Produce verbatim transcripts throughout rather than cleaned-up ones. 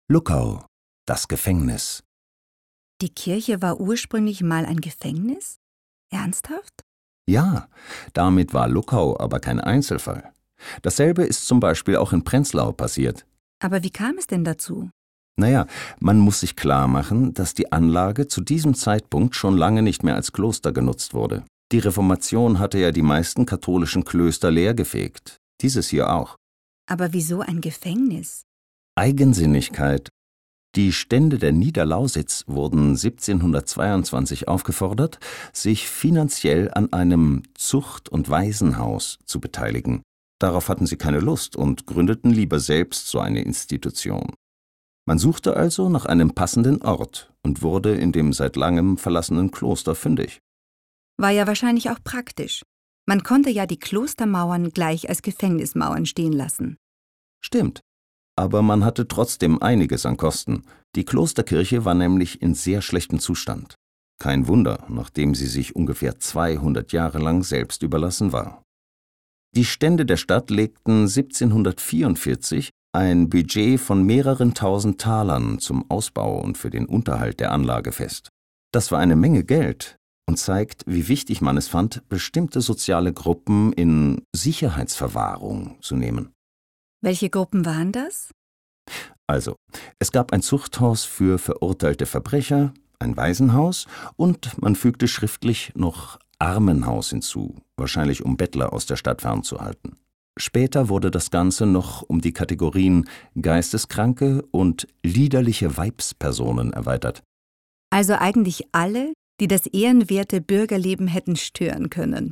Luckau, das Gefängnis. Die Kirche war ursprünglich mal ein Gefängnis? Ernsthaft? Ja, damit war Luckau aber kein Einzelfall. Dasselbe ist zum Beispiel auch in Prenzlau passiert. Aber wie kam es denn dazu? Naja, man muss sich klar machen, dass die Anlage zu diesem Zeitpunkt schon lange nicht mehr als Kloster genutzt wurde. Die Reformation hatte ja die meisten katholischen Klöster leergefegt. Dieses hier auch. Aber wieso ein Gefängnis? Eigensinnigkeit. Die Stände der Niederlausitz wurden siebzehnhundertzweiundzwanzig aufgefordert, sich finanziell an einem Zucht- und Waisenhaus zu beteiligen. Darauf hatten sie keine Lust und gründeten lieber selbst so eine Institution. Man suchte also nach einem passenden Ort und wurde in dem seit langem verlassenen Kloster fündig. War ja wahrscheinlich auch praktisch. Man konnte ja die Klostermauern gleich als Gefängnismauern stehen lassen. Stimmt. Aber man hatte trotzdem einiges an Kosten. Die Klosterkirche war nämlich in sehr schlechtem Zustand. Kein Wunder, nachdem sie sich ungefähr zweihundert Jahre lang selbst überlassen war. Die Stände der Stadt legten siebzehnhundertvierundvierzig ein Budget von mehreren tausend Talern zum Ausbau und für den Unterhalt der Anlage fest. Das war eine Menge Geld und zeigt, wie wichtig man es fand, bestimmte soziale Gruppen in Sicherheitsverwahrung zu nehmen. Welche Gruppen waren das? Also, es gab ein Zuchthaus für verurteilte Verbrecher, ein Waisenhaus und man fügte schriftlich noch Armenhaus hinzu, wahrscheinlich um Bettler aus der Stadt fernzuhalten. Später wurde das Ganze noch um die Kategorien Geisteskranke und liederliche Weibspersonen erweitert. Also eigentlich alle, die das ehrenwerte Bürgerleben hätten stören können.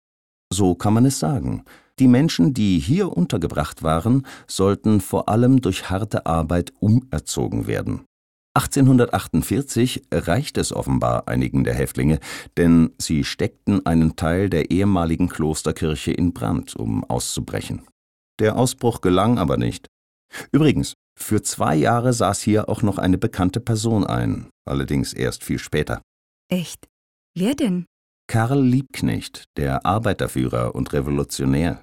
So kann man es sagen. Die Menschen, die hier untergebracht waren, sollten vor allem durch harte Arbeit umerzogen werden. achtzehnhundertachtundvierzig reichte es offenbar einigen der Häftlinge, denn sie steckten einen Teil der ehemaligen Klosterkirche in Brand, um auszubrechen. Der Ausbruch gelang aber nicht. Übrigens, für zwei Jahre saß hier auch noch eine bekannte Person ein, allerdings erst viel später. Echt? Wer denn? Karl Liebknecht, der Arbeiterführer und Revolutionär.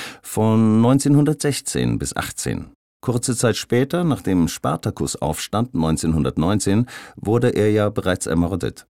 Von neunzehnhundertsechzehn bis achtzehn. Kurze Zeit später, nach dem Spartakusaufstand neunzehnhundertneunzehn, wurde er ja bereits ermordet.